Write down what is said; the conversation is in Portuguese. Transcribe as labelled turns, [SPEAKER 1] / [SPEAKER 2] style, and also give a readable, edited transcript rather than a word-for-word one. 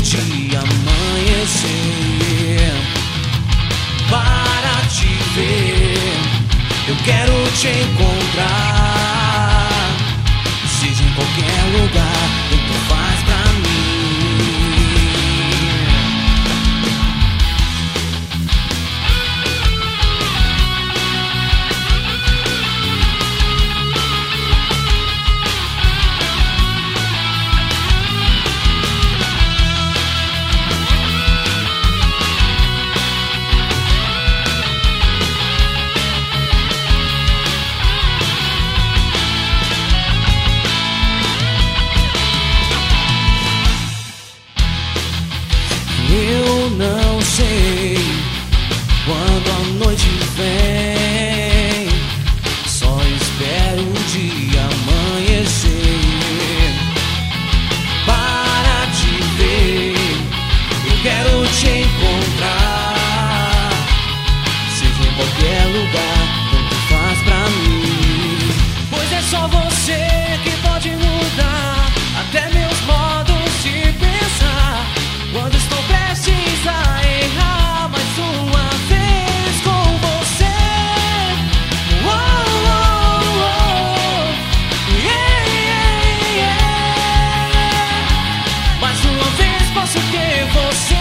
[SPEAKER 1] de amanhecer para te ver. Eu quero te encontrar, seja em qualquer lugar, tanto faz pra mim. Eu não sei quando a noite vem, só espero o dia amanhecer para te ver. Eu quero te encontrar, seja em qualquer lugar, tanto faz pra mim. Pois é só você que pode mudar até meus modos de pensar. Quando estou prestes a errar mais uma vez com você, oh, oh, oh. Yeah, yeah, yeah. Mais uma vez posso ter você.